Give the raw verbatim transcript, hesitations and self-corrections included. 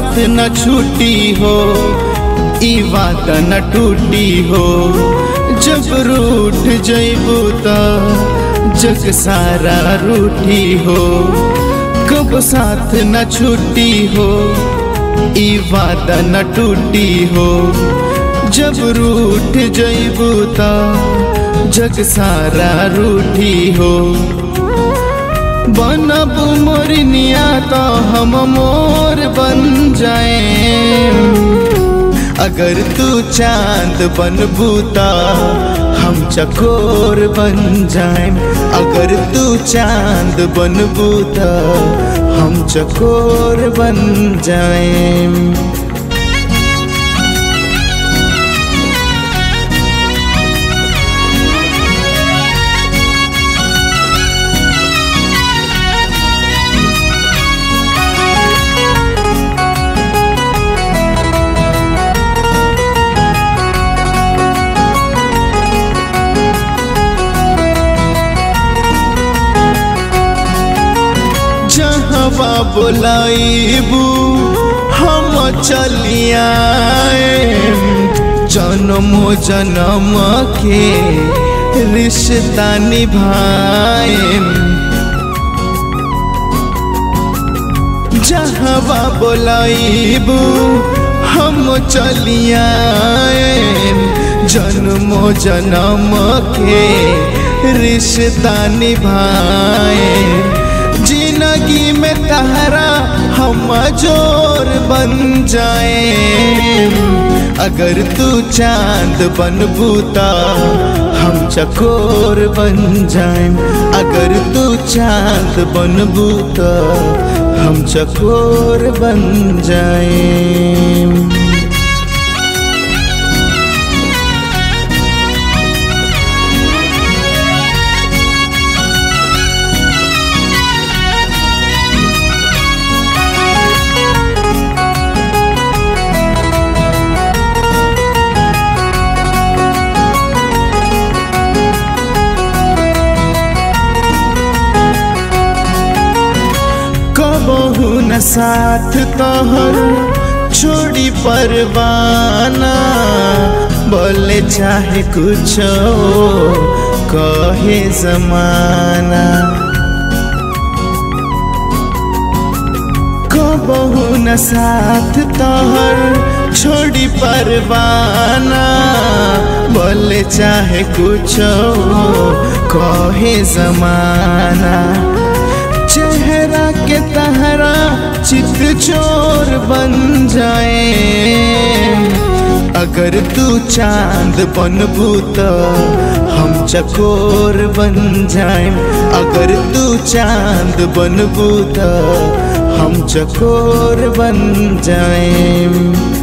साथ न छूटी हो, ई वादा न टूटी हो। जब रूठ जइबू त जग सारा रूठी हो। कब साथ न छूटी हो, ई वादा न टूटी हो। जब रूठ जइबू त जग सारा रूठी हो। बनब मोरनिया तो हम मोर बन जाए। अगर तू चांद बनबू त हम चकोर बन जाए। अगर तू चांद बनबू त हम चकोर बन जाए। जहवा बोलाइबू हम चलिया। जन्मो जन्म के रिश्ता निभाए। जहवा बोलाइबू हम चलिया। जन्मो जन्म के रिश्ता निभाए। जिंदगी में तहरा हम जोर बन जाए। अगर तू चांद बनबू त हम चकोर बन जाए। अगर तू चांद बनबू त हम चकोर बन जाए। कबहू न साथ तोहर छोड़ी परवाना। बोले चाहे कुछ कहे जमाना। कबहू न साथ तोहर छोड़ी परवाना। बोले चाहे कुछ कहे जमाना। चेहरा के तहरा चित चोर बन जाए। अगर तू चांद बनबू त हम चकोर बन जाए। अगर तू चांद बनबू त हम चकोर बन जाए।